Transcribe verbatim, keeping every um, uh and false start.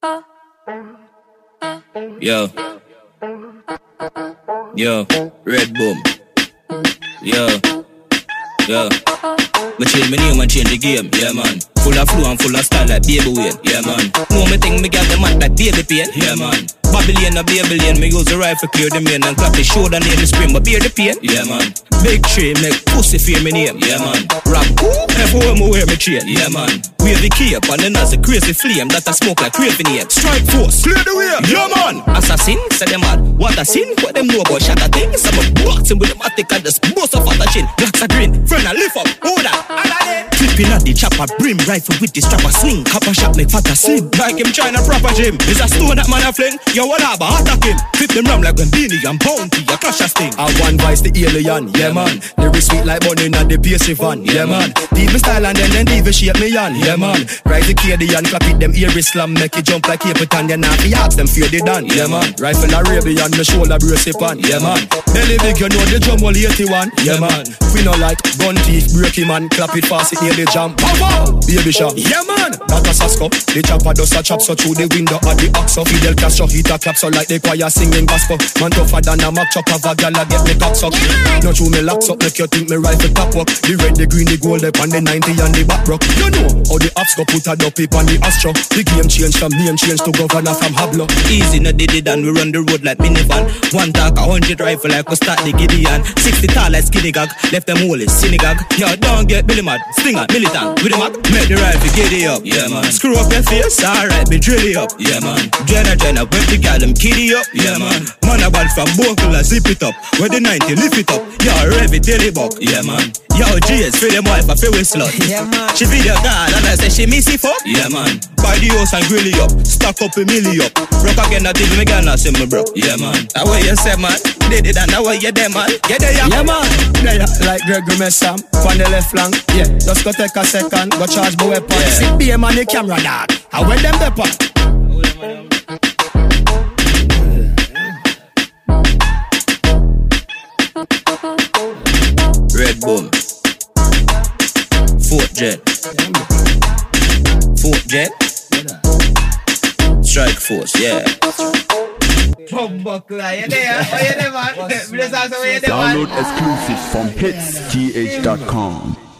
Yo. Yo. Red Boom. Yo. Yo. Me change my name and change the game, yeah man. Full of flow and full of style like Baby Wayne, yeah man. Know me think me got the mat like Baby Pain, yeah man. Babylon or Babylon, me use the rifle clear the main and clap the shoulder near the spring, but bear the pain, yeah man. Big tree make pussy fear me name, yeah man. Rap, everywhere me wear me chain, yeah man. Wear the cape and then as a crazy flame that a smoke like craving ape. Strike force, clear the way, yeah man. Assassin, say them mad, what a sin, what them know about shatter things. I'm a boxing with the matic and just bust off at the chin. Blacks a green, friend I lift up, hold that. Flipping at the chopper, brim rifle with the strapper swing. Copper shot make fat a slim. Like him trying a proper gym. Is a stone that man a fling. Yo, what up, attack him. Flip them ram like when Beanie and Bounty. A crash a sting. I one vice the alien, yeah man. Lyrics sweet like money in the P S C van, yeah man. Deep style and then then even shape me on, yeah man. Rise the K D and clap it them ear slam. Make it jump like Capitan. You not be ask them fear they done, yeah man. Rifle Arabian, me shoulder brace it on, yeah man. Belly big you know the drum all eighty-one, yeah man. We no like gun teeth, breaky man. Clap it fast, it near the jam. Pow pow, baby shot, yeah man. That a Sasko, the chopper does a chop so through the window at the oxo. Fidel Castro hit a clap so like the choir singing gospel. Man tougher than a Mac chop of a gal a get me cock suck. Not true me locks up, make you think me rifle top work. The red, the green, the gold, up on the ninety and the back rock. You know how the ops go put a dope on the Astro. The game change from name change to governor from Hablo. Easy no did it and we run the road like minivan. One talk a hundred rifle like we start the Gideon. Sixty tall like skinny gag, left them all is synagogue. Yo don't get Billy mad, stinger, militant. With the map, make the rifle giddy up, yeah man. Screw up your face, alright, be drilly up, yeah man. Jenna Jenna, when the gal them kiddy up, yeah man. Man a bad from Bogle and zip it up. Where the ninety lift it up, yo rev it daily buck, yeah man. Yo G S for them wife a feel with slut, yeah man. She video girl and I say she miss it fuck, yeah man. Buy the house and grill it up, stack up a milli up. Rock again that even me girl not see me bro, yeah man. That way you say man, did it and that way you there man, yeah there yeah, yeah man. There like Gregory Messam, on the left flank, yeah. Just go take a second, go charge my weapon. Yeah. Sit B M on the camera dog, I wear them pepper. Red Boom, Fort Jet, Fort Jet, Strike Force, yeah. Download exclusive from hits t h dot com.